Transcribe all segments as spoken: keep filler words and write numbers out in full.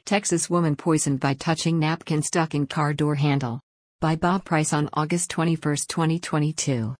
Texas woman poisoned by touching napkin stuck in car door handle. By Bob Price on August twenty-first, twenty twenty-two.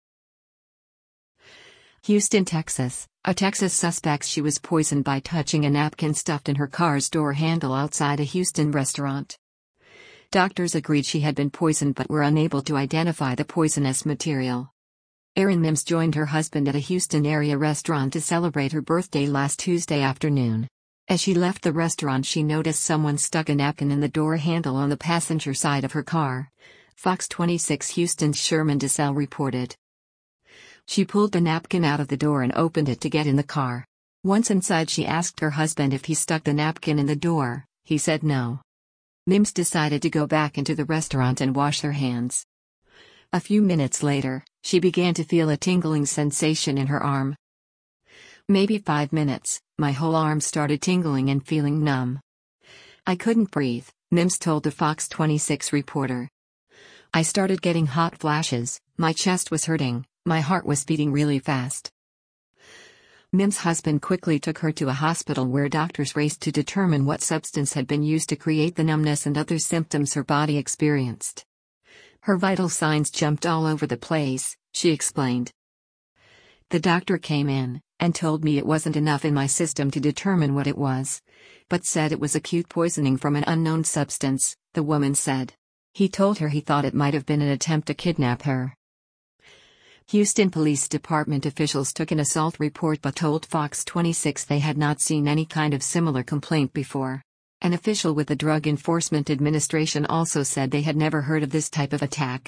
Houston, Texas. A Texas suspects she was poisoned by touching a napkin stuffed in her car's door handle outside a Houston restaurant. Doctors agreed she had been poisoned but were unable to identify the poisonous material. Erin Mims joined her husband at a Houston area restaurant to celebrate her birthday last Tuesday afternoon. As she left the restaurant, she noticed someone stuck a napkin in the door handle on the passenger side of her car. Fox twenty-six Houston's Sherman DeSalle reported. She pulled the napkin out of the door and opened it to get in the car. Once inside, she asked her husband if he stuck the napkin in the door. He said no. Mims decided to go back into the restaurant and wash her hands. A few minutes later, she began to feel a tingling sensation in her arm. Maybe five minutes, my whole arm started tingling and feeling numb. I couldn't breathe, Mims told the Fox twenty-six reporter. I started getting hot flashes, my chest was hurting, my heart was beating really fast. Mims' husband quickly took her to a hospital where doctors raced to determine what substance had been used to create the numbness and other symptoms her body experienced. Her vital signs jumped all over the place, she explained. The doctor came in and told me it wasn't enough in my system to determine what it was, but said it was acute poisoning from an unknown substance, the woman said. He told her he thought it might have been an attempt to kidnap her. Houston Police Department officials took an assault report but told Fox twenty-six they had not seen any kind of similar complaint before. An official with the Drug Enforcement Administration also said they had never heard of this type of attack.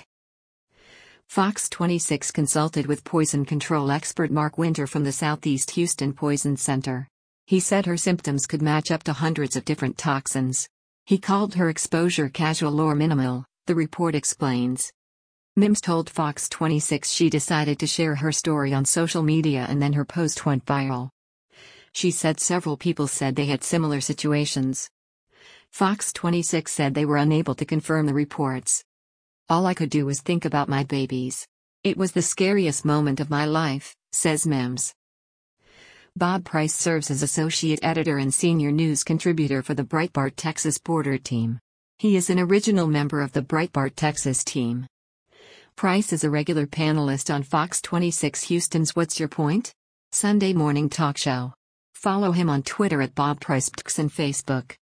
Fox twenty-six consulted with poison control expert Mark Winter from the Southeast Houston Poison Center. He said her symptoms could match up to hundreds of different toxins. He called her exposure casual or minimal, the report explains. Mims told Fox twenty-six she decided to share her story on social media and then her post went viral. She said several people said they had similar situations. Fox twenty-six said they were unable to confirm the reports. All I could do was think about my babies. It was the scariest moment of my life, says Mims. Bob Price serves as associate editor and senior news contributor for the Breitbart Texas Border Team. He is an original member of the Breitbart Texas team. Price is a regular panelist on Fox twenty-six Houston's What's Your Point? Sunday morning talk show. Follow him on Twitter at Bob Price and Facebook.